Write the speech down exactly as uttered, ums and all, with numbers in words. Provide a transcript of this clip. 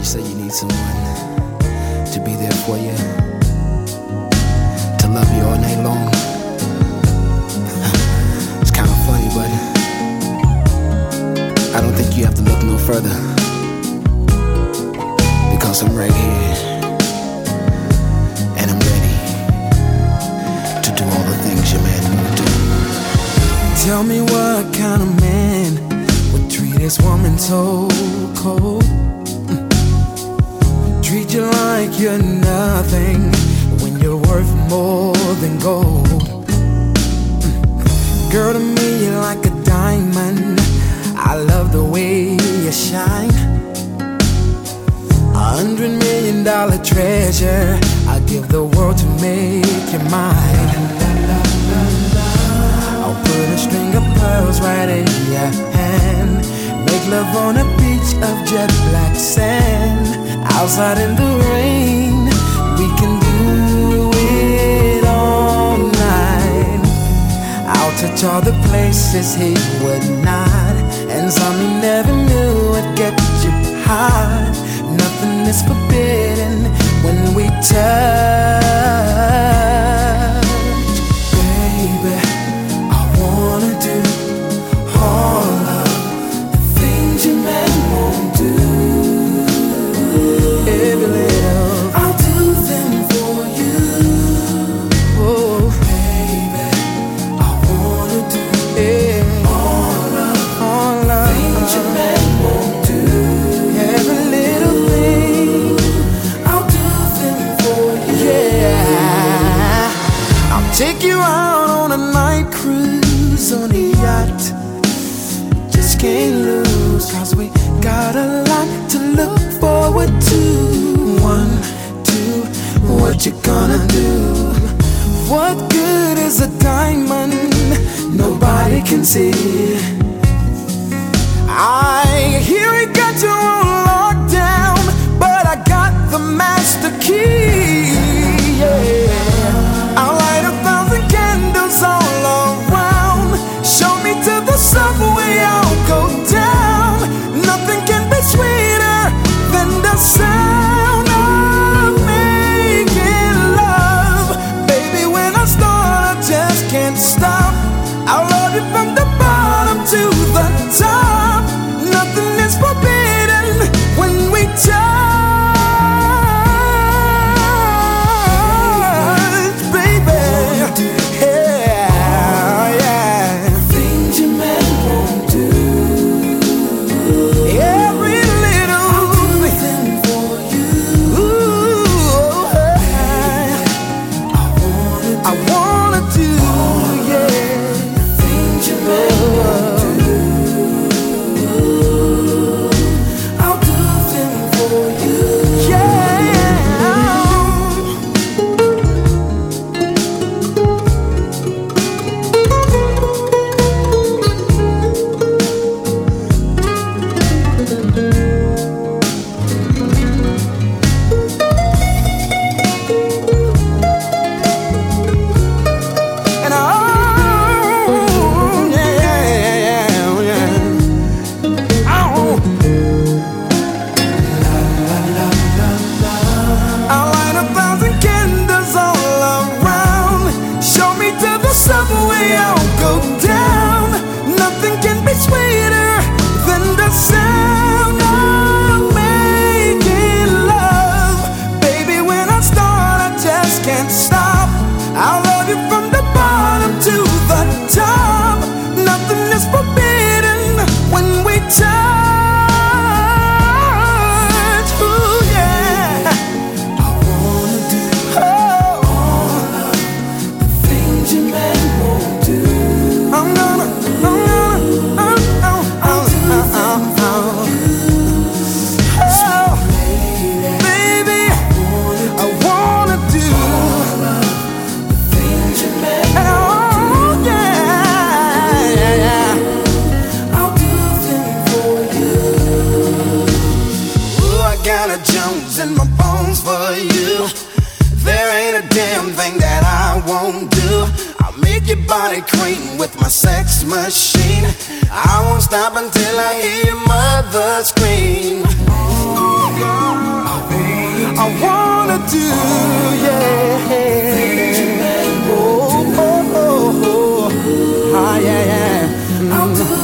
say you need someone to be there for you, to love you all night long. It's kind of funny, but I don't think you have to look no further, because I'm right here and I'm ready to do all the things your man won't do. Tell me what kind of man would treat this woman so cold, treat you like you're nothing when you're worth more than gold. Girl, to me you're like a diamond, I love the way you shine. A hundred million dollar treasure, I'd give the world to make you mine. I'll put a string of pearls right in your hand, make love on a beach of jet black sand. Outside in the rain, we can do it all night. I'll touch all the places he would not, and some he never knew would get you hot. Nothing is forbidden when we touch. Baby, I wanna do all of the things your man won't do. Every little, I'll do them for you. Oh, baby, I wanna do yeah. all of all of things your man won't do. Every little thing, I'll do them for you. Yeah, I'll take you out on a night cruise on a yacht. Just can't lose, cause we got a lot to look forward to. One, two, what you gonna do? What good is a diamond nobody can see? I hear it got you on lockdown, but I got the master key. Yeah, I'll light a thousand candles all around. Show me to the subway, I'll go down. Nothing can be sweeter than the sound of making love. Baby, when I start, I just can't stop. I'll love you from the bottom to the top. Nothing is forbidden when we touch. won't do. I'll make your body cream with my sex machine. I won't stop until I hear your mother scream. I wanna do, yeah. Oh, oh, oh, oh. Ah, yeah, yeah. Mm.